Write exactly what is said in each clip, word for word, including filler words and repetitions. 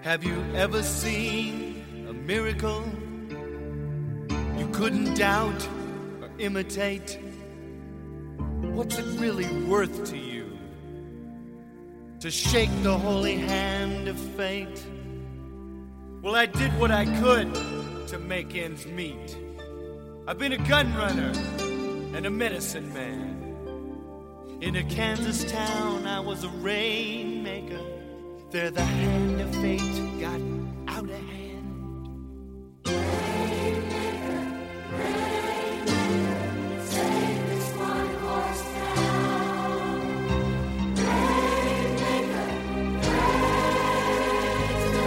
Have you ever seen a miracle you couldn't doubt or imitate? What's it really worth to you to shake the holy hand of fate? Well, I did what I could to make ends meet. I've been a gun runner and a medicine man. In a Kansas town, I was a rainmaker. There the hand of fate got out of hand. Rainmaker, rainmaker, save this one horse town. Rainmaker, praise the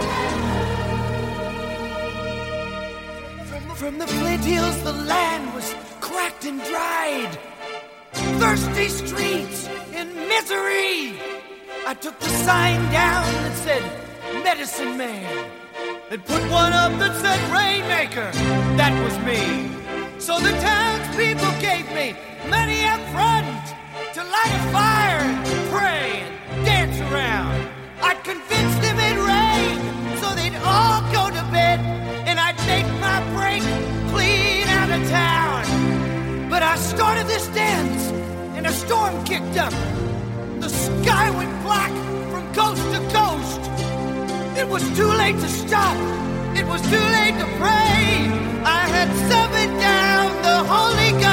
heaven. From, from the Flint Hills, the land was cracked and dried. Thirsty streets in misery. I took the sign down that said Medicine Man and put one up that said Rainmaker. That was me. So the townspeople gave me money up front to light a fire and pray and dance around. I'd convince them it'd rain so they'd all go to bed, and I'd make my break clean out of town. But I started this dance and a storm kicked up. The sky went black from coast to coast. It was too late to stop. It was too late to pray. I had summoned down the Holy Ghost.